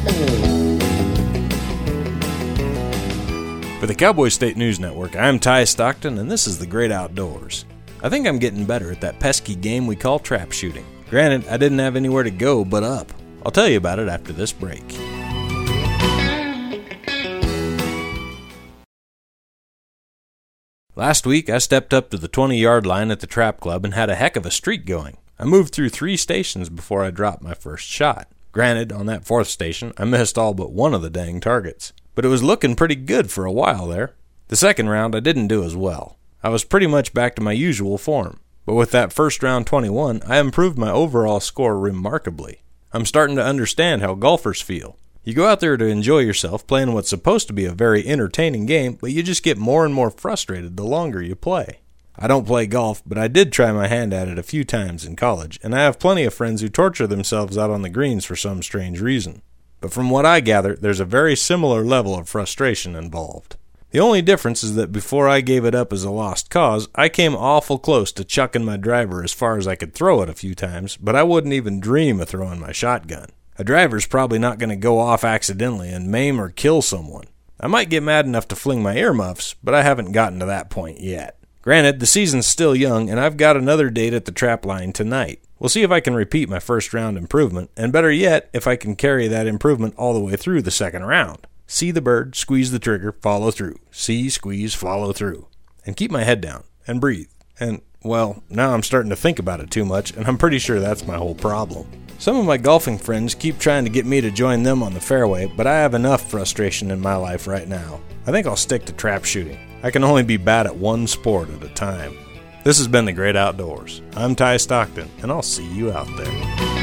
For the Cowboy State News Network, I'm Ty Stockton, and this is The Great Outdoors. I think I'm getting better at that pesky game we call trap shooting. Granted, I didn't have anywhere to go but up. I'll tell you about it after this break. Last week, I stepped up to the 20-yard line at the trap club and had a heck of a streak going. I moved through 3 stations before I dropped my first shot. Granted, on that 4th station, I missed all but one of the dang targets. But it was looking pretty good for a while there. The second round, I didn't do as well. I was pretty much back to my usual form. But with that first round 21, I improved my overall score remarkably. I'm starting to understand how golfers feel. You go out there to enjoy yourself playing what's supposed to be a very entertaining game, but you just get more and more frustrated the longer you play. I don't play golf, but I did try my hand at it a few times in college, and I have plenty of friends who torture themselves out on the greens for some strange reason. But from what I gather, there's a very similar level of frustration involved. The only difference is that before I gave it up as a lost cause, I came awful close to chucking my driver as far as I could throw it a few times, but I wouldn't even dream of throwing my shotgun. A driver's probably not going to go off accidentally and maim or kill someone. I might get mad enough to fling my earmuffs, but I haven't gotten to that point yet. Granted, the season's still young, and I've got another date at the trap line tonight. We'll see if I can repeat my first round improvement, and better yet, if I can carry that improvement all the way through the second round. See the bird, squeeze the trigger, follow through. See, squeeze, follow through. And keep my head down, and breathe. And, well, now I'm starting to think about it too much, and I'm pretty sure that's my whole problem. Some of my golfing friends keep trying to get me to join them on the fairway, but I have enough frustration in my life right now. I think I'll stick to trap shooting. I can only be bad at one sport at a time. This has been The Great Outdoors. I'm Ty Stockton, and I'll see you out there.